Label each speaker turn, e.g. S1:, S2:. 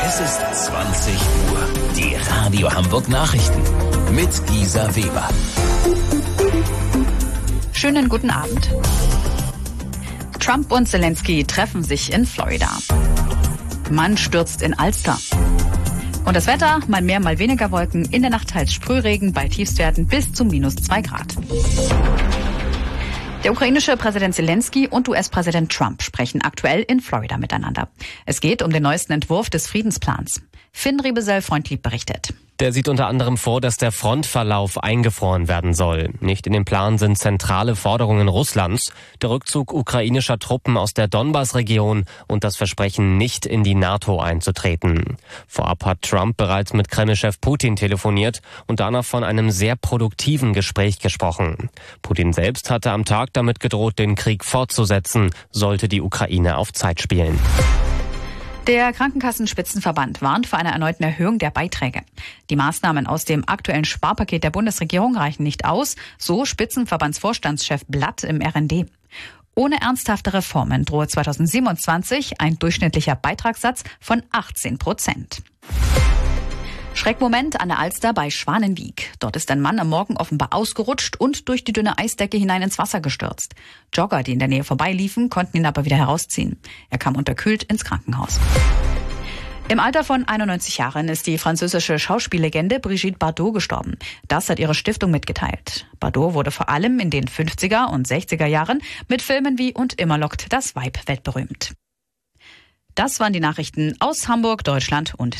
S1: Es ist 20 Uhr. Die Radio Hamburg Nachrichten mit Gisa Weber.
S2: Schönen guten Abend. Trump und Zelensky treffen sich in Florida. Mann stürzt in Alster. Und das Wetter, mal mehr, mal weniger Wolken, in der Nacht teils Sprühregen, bei Tiefstwerten bis zu -2 Grad. Der ukrainische Präsident Zelensky und US-Präsident Trump sprechen aktuell in Florida miteinander. Es geht um den neuesten Entwurf des Friedensplans. Finn Riebesell-Freundlieb berichtet.
S3: Der sieht unter anderem vor, dass der Frontverlauf eingefroren werden soll. Nicht in dem Plan sind zentrale Forderungen Russlands, der Rückzug ukrainischer Truppen aus der Donbass-Region und das Versprechen, nicht in die NATO einzutreten. Vorab hat Trump bereits mit Kreml-Chef Putin telefoniert und danach von einem sehr produktiven Gespräch gesprochen. Putin selbst hatte am Tag damit gedroht, den Krieg fortzusetzen, sollte die Ukraine auf Zeit spielen.
S2: Der Krankenkassenspitzenverband warnt vor einer erneuten Erhöhung der Beiträge. Die Maßnahmen aus dem aktuellen Sparpaket der Bundesregierung reichen nicht aus, so Spitzenverbandsvorstandschef Blatt im RND. Ohne ernsthafte Reformen drohe 2027 ein durchschnittlicher Beitragssatz von 18%. Schreckmoment an der Alster bei Schwanenwiek. Dort ist ein Mann am Morgen offenbar ausgerutscht und durch die dünne Eisdecke hinein ins Wasser gestürzt. Jogger, die in der Nähe vorbeiliefen, konnten ihn aber wieder herausziehen. Er kam unterkühlt ins Krankenhaus. Im Alter von 91 Jahren ist die französische Schauspiellegende Brigitte Bardot gestorben. Das hat ihre Stiftung mitgeteilt. Bardot wurde vor allem in den 50er und 60er Jahren mit Filmen wie Und immer lockt das Weib weltberühmt. Das waren die Nachrichten aus Hamburg, Deutschland und